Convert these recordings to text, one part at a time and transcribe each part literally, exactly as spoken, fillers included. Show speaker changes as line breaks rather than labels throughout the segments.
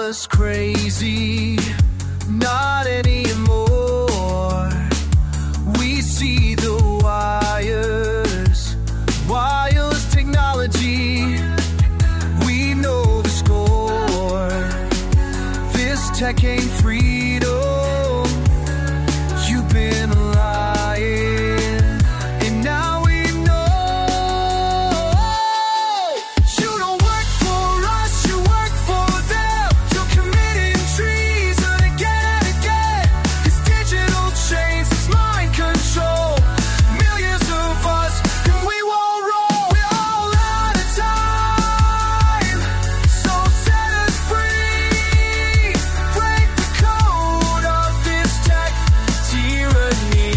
was crazy, not anymore. We see the wires, wireless technology. We know the score. This tech ain't freedom. You've been lying, and now we know. You don't work for us, you work for them. You're committing treason again and again. It's digital chains, it's mind control. Millions of us, and we won't roll. We're all out of time, so set us free. Break the code of this tech tyranny.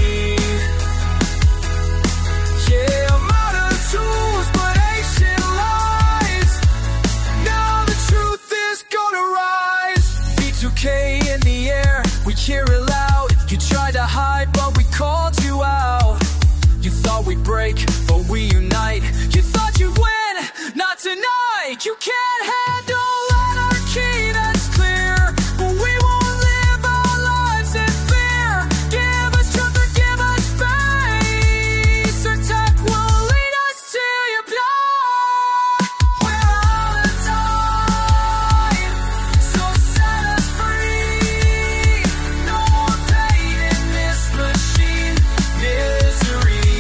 Yeah, I'm out of tools, but ancient lies. Now the truth is gonna rise. V two K in the air, we hear it loud. You tried to hide, but we called you out. You thought we'd break, but we unite. You thought you'd win, not tonight. You can't handle anarchy, that's clear. But we won't live our lives in fear. Give us truth and give us space. Our tech will lead us to your blood. We're out of time, so set us free. No more pain in this machine, misery.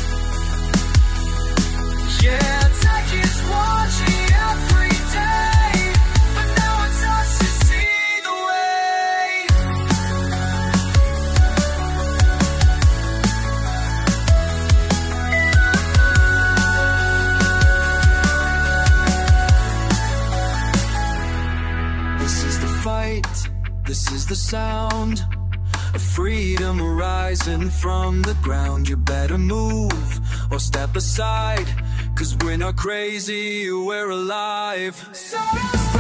Yeah, tech is watching every day, but now it's us to see the way. This is the fight, this is the sound of freedom rising from the ground. You better move or step aside, 'cause we're not crazy, we're alive. Set us